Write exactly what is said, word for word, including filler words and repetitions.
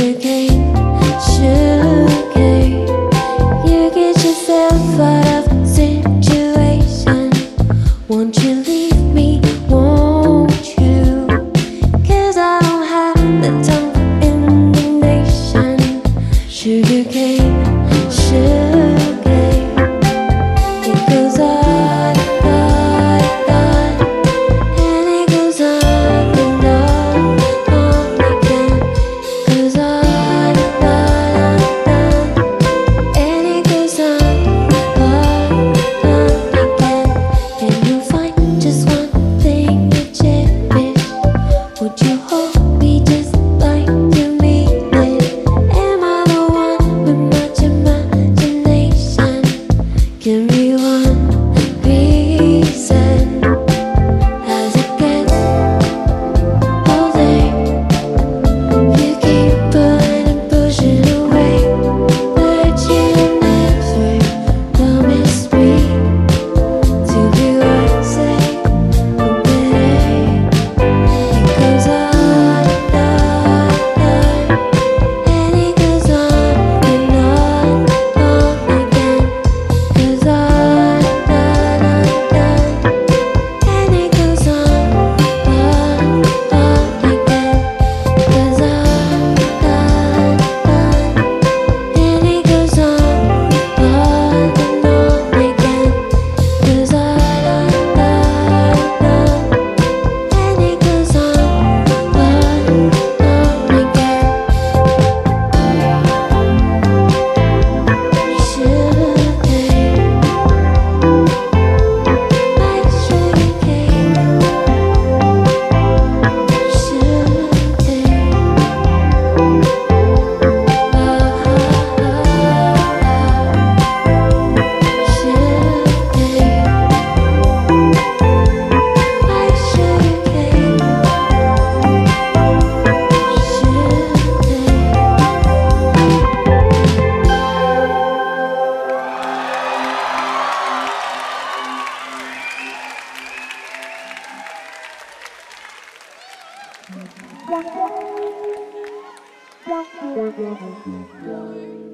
Sugar cane, sugar cane. You get yourself out of situation. Won't you leave me, won't you? 'Cause I don't have the time for indignation. Sugar cane, sugar cane. It goes on, on, on, and it goes on and on, on again. Goes on, on, on, and it goes on, on, on again. Can you find just one thing to cherish? Would you hold me just like you mean it? Am I the one with much imagination? Give me one reason. As it gets older, you keep pulling and pushing away, but you never promised me to be worth it or better. It goes on and on, and it goes on and on, on again. Goes on and on, and it goes on, on, on again. Goes on and on, and it goes on, on and on again. Goes on and on, and it goes on, on and on again. Sugar cane, my sugar cane, sugar cane. Ah, ah, sugar cane, my sugar cane, sugar cane.